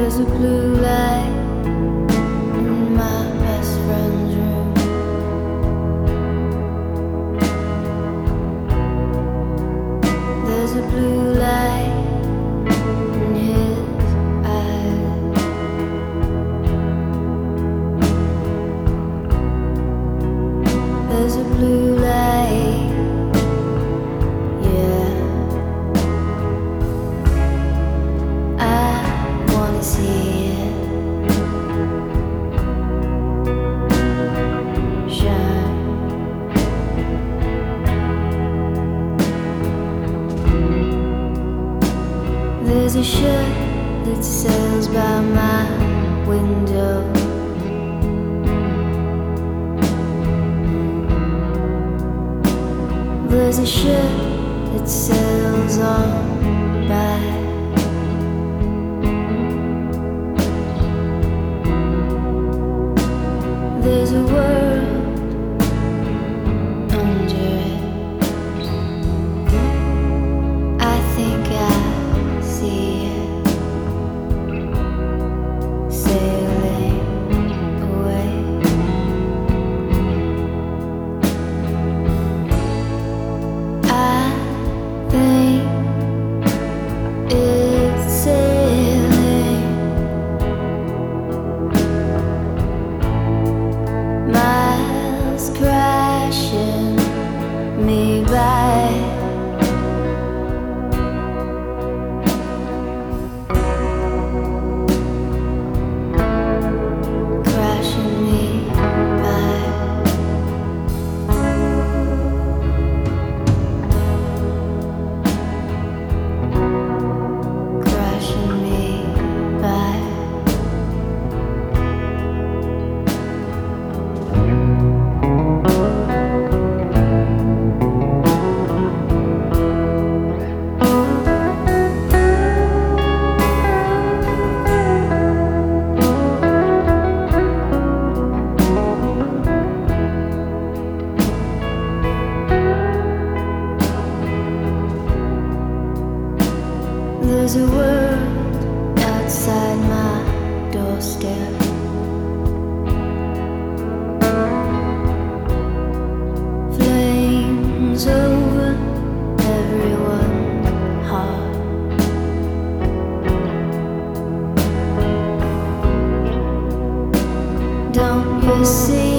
There's a blue light in my best friend's room. There's a blue light in his eyes. There's a blue light, yeah. I wanna see it shine. There's a ship that sails by my window. There's a ship that sails on by. There's a world under it. I think I see it sailing away. I think it's sailing miles crashing me by. Crashing me by. Crashing me by. There's a world outside my doorstep. Flames over everyone's heart. Don't you see